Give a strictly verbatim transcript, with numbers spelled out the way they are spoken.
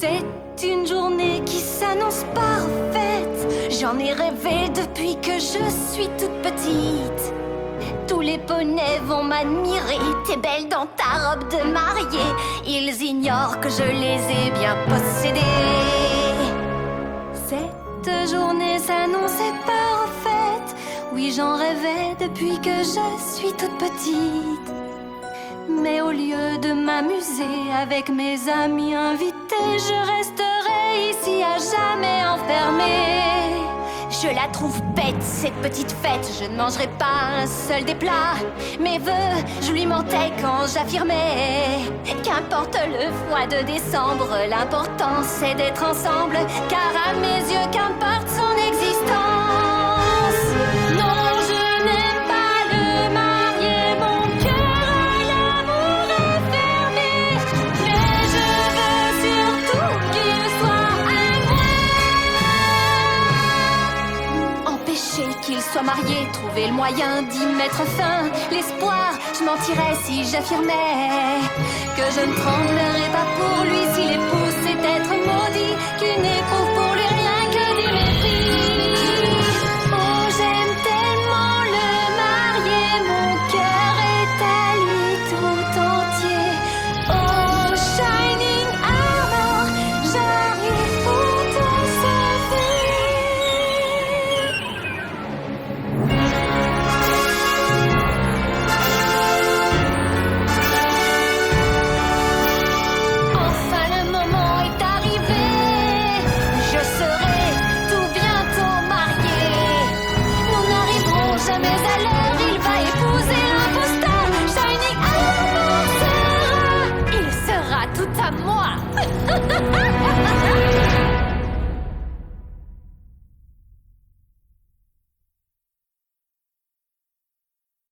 C'est une journée qui s'annonce parfaite. J'en ai rêvé depuis que je suis toute petite. Tous les poneys vont m'admirer. T'es belle dans ta robe de mariée. Ils ignorent que je les ai bien possédés. Cette journée s'annonçait parfaite. Oui, j'en rêvais depuis que je suis toute petite. Mais au lieu de m'amuser avec mes amis invités, je resterai ici à jamais enfermée. Je la trouve bête, cette petite fête. Je ne mangerai pas un seul des plats. Mes vœux, je lui mentais quand j'affirmais qu'importe le mois de décembre, l'important c'est d'être ensemble. Car à mes yeux, qu'importe son existence. Non, je n'aime pas le marié, mon cœur à l'amour est fermé. Mais je veux surtout qu'il soit à moi. Empêcher qu'il soit marié, trouver le moyen d'y mettre fin. L'espoir, je mentirais si j'affirmais que je ne tremblerais pas pour lui si l'époux c'est être maudit, qui n'éprouve pour lui rien que du mépris. Oh, j'aime tellement le marié, mon cœur est à lui tout entier. Oh, shining armor, j'arrive pour te sauver. Enfin le moment est arrivé. Je serai tout bientôt mariée. Nous n'arriverons jamais à l'heure. Il va épouser l'imposteur. Shining Armor sera, il sera tout à moi.